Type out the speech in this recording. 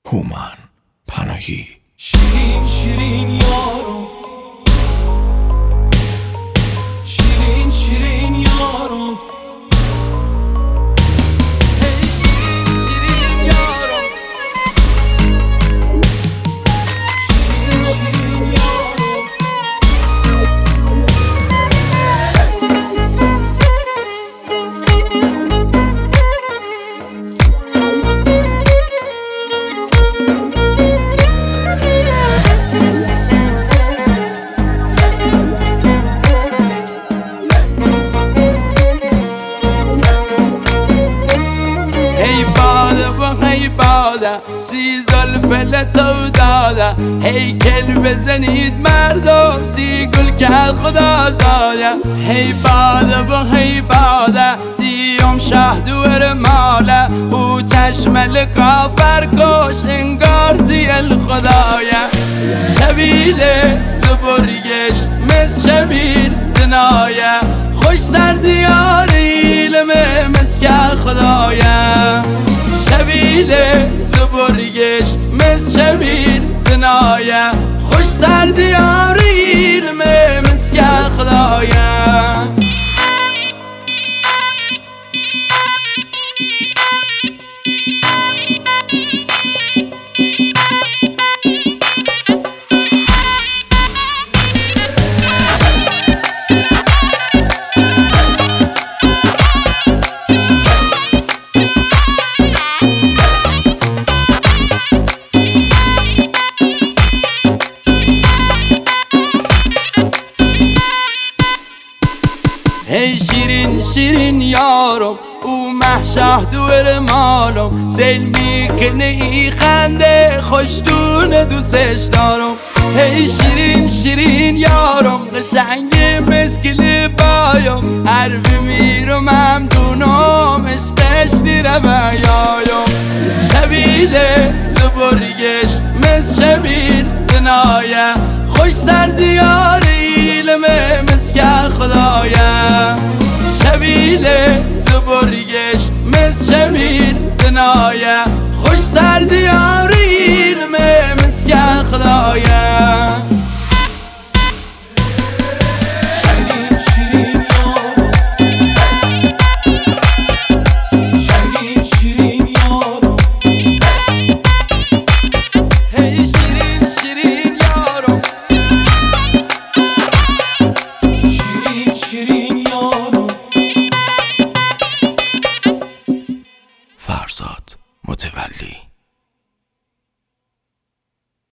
هومن پناهی. شیرین شیرین یارو، شیرین شیرین یارو، هی شیرین شیرین یارو، شیرین شیرین یارو. هی باده سی زلف تو داده، هی کل بزنید مردم سی گل که خدا زاده. هی باده دیم شهدور ماله، او چشم کافر کش انگار دیل خدایه. شبیله دبرگش مز شبیل دنایه، خوش سر دیاری لمه مسکه خدایه. شبیله دبرگش مز شبیل دنایه، خوش سر دیاری لمه مسکه خدایه. هی شیرین شیرین یارم، او محشه دور مالم، سیل میکنه ای خنده خوشتون دوستش دارم. هی شیرین شیرین یارم، قشنگ مسکلی بایم، هر بمیرم همدونم عشقش نیره بیایم. شبیله دبرگش مز شبیل دنایه، خوش سر دیاری لمه مسکه خدایه. شبیله دبرگش مز شبیل دنایه،